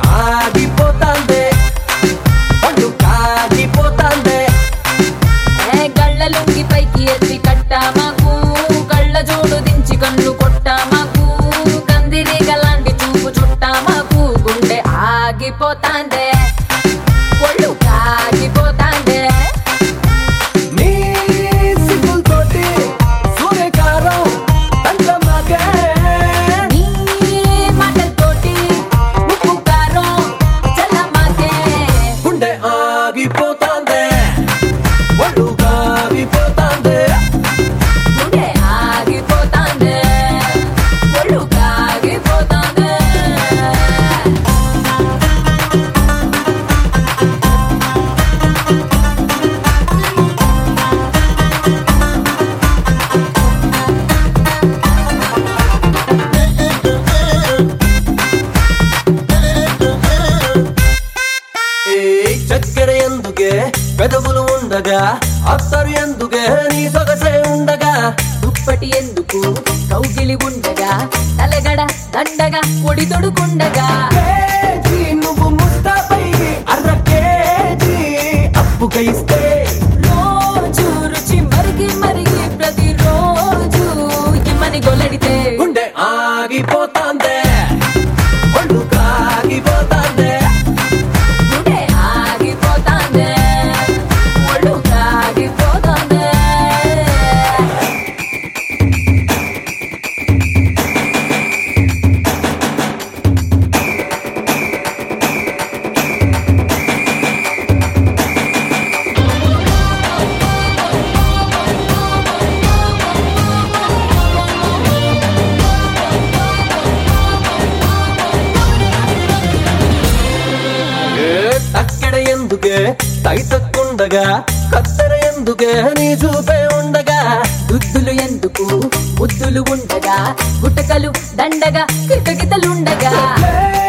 ఆగిపోతాందే ఒళ్ళు కాగిపోతాందే గళ్ళ లుంగి పైకి ఎత్తి కట్టా మాకు కళ్ళ జోడు దించి కన్ను కొట్టా మాకు కందిరీగలాంటి చూపు చుట్టా మాకు గుండె ఆగిపోతాందే ఒళ్ళు కాగిపోతాందే నీ సిగ్గులతోటి సూర్యకారం తండ్రమాకే నీ మాటలతోటి ఉప్పు కారం చల్లమాకే గుండె ఆగిపోతాందే ఒళ్ళు కాగిపోతాందే గుండె ఆగిపోతాందే ఒళ్ళు కాగిపోతాందే చక్కెర ఎందుకే పెదవులు ఉండగా అత్తరు ఎందుకే నీ సొగసే ఉండగా దుప్పటి ఎందుకు కౌగిలి ఉండగా తలగడ దండగా పొడి తొడుకుండగా కేజీ నువ్వు ముస్తాపై అర్ర కేజీ అప్పుగా ఇస్తే రోజు రుచి మరిగి మరిగి ప్రతిరోజు ఇమ్మని గొల్లడితే గుండె ఆగిపోతాందే ఒళ్ళు కాగిపోతాందే గుండె ఆగిపోతాందే ఒళ్ళు కాగిపోతాందే అక్కడ ఎందుకే తైతక్కుండగా కత్తెర ఎందుకే నీ చూపే ఉండగా దుద్దులు ఎందుకు ముద్దులు ఉండగా గుట్టకలు దండగా కిటకితలుండగా ఏ